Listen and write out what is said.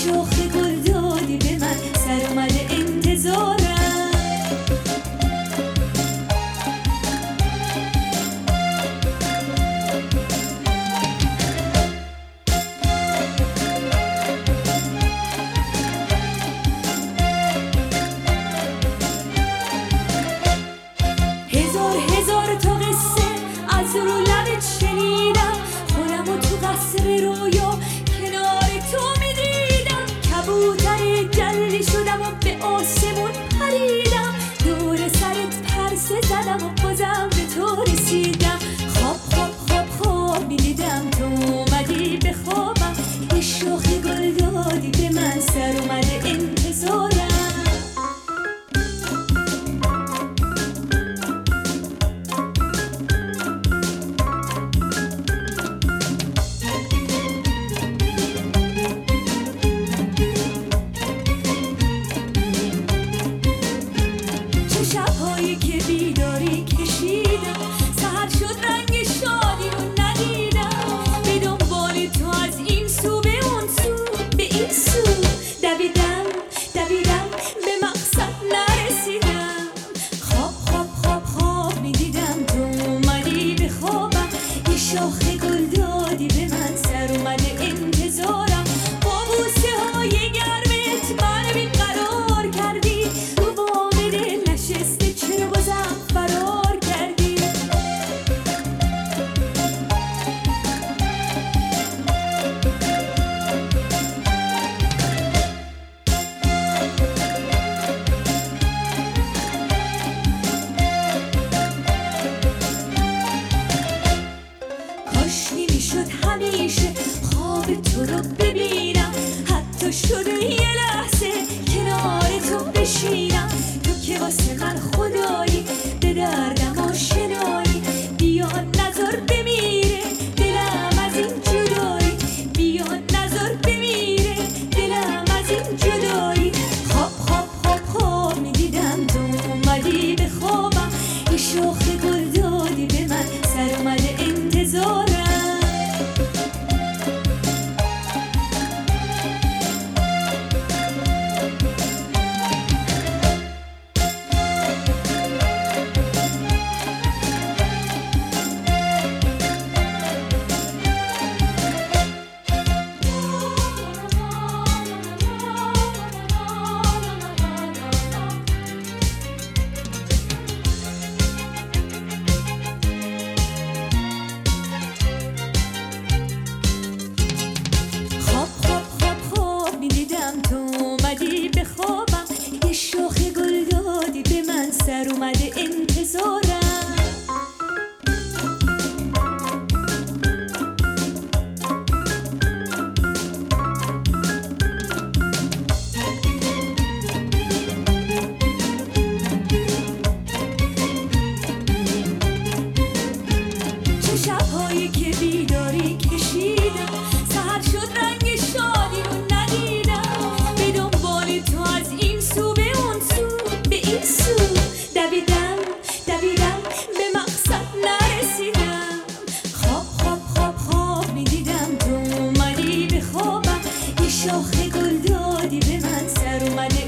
شاخ گل دادی به من، سر اومده انتظارم. هزار تا قصه از رو لبت شنیدم، خودم و تو قصر رویا کنار تو میدیدم. کبوتر جلی شدم و به آسمون پریدم، دور سرت پرسه زدم و بازم به تو رسیدم. خواب میدیدم تو اومدی به خوابم، یه شاخ گل دادی به من، سر اومده انتظارم. شب‌هایی که بیداری کشیدم، سحر شد رنگ شادی رو ندیدم. به دنبال تو از این سو به اون سو به این سو دویدم به مقصد نرسیدم. خواب میدیدم تو اومدی به خوابم، یه شاخ گل دادی به من، سر اومده انتظارم. با بوسه های گرمت من بیقرار کردی، رو بام دل نشسته چرا بازم فرار کردی. کاش نمیشد همیشه خواب تو رو ببینم، حتی شده یه لحظه کنار تو بشینم. تو که واسه من خدایی، به دردم آشنایی، بیا نذار بمیره دلم از این جدایی، بیا نذار بمیره دلم از این جدایی. خواب میدیدم تو اومدی به خوابم، یه شاخ گل دادی به من، سر اومده انتظارم. خواب میدیدم تو اومدی به خوابم، یه شاخ گل دادی به من، سر اومده انتظارم. شب‌هایی که بیداری کشیدم، سحر شد رنگ شادی رو ندیدم. به دنبال تو از این سو به اون سو به این سو دویدم به مقصد نرسیدم. خواب میدیدم تو اومدی به خوابم، یه شاخ گل دادی به من، سر اومده